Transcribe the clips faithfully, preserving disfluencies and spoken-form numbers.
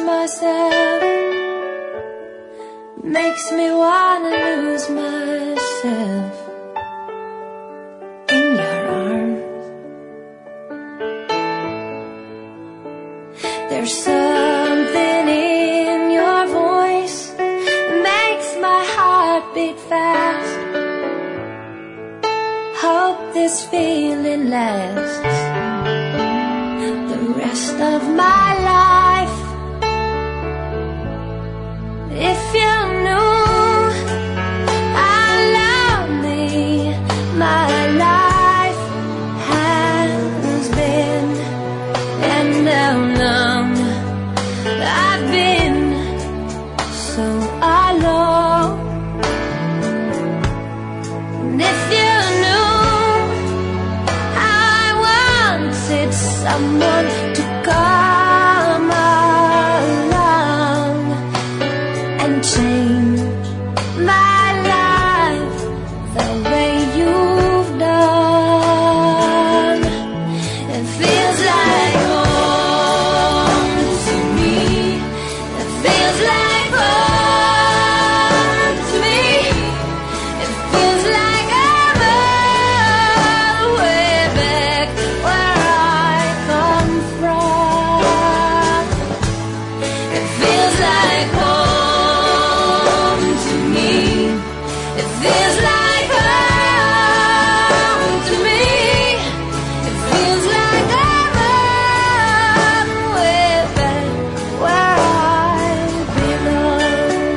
myself, makes me wanna lose myself in your arms. There's something in your voice that makes my heart beat fast. Hope this feeling lasts the rest of my life. If you knew how lonely my life has been, and how long I've been so alone. And if you knew how I wanted someone to come along and change my life the way you've done. It feels like home to me. It feels like home to me. It feels like I'm all the way back where I come from. It feels like home to me. It feels like home to me. It feels like I'm all the way back where I belong.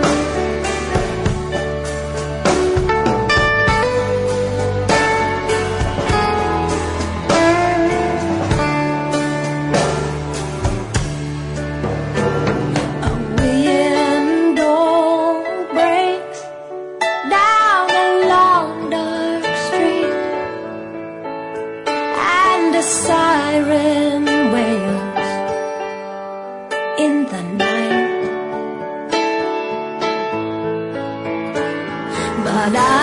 A window breaks down a long dark street, and a siren wails in the night. But I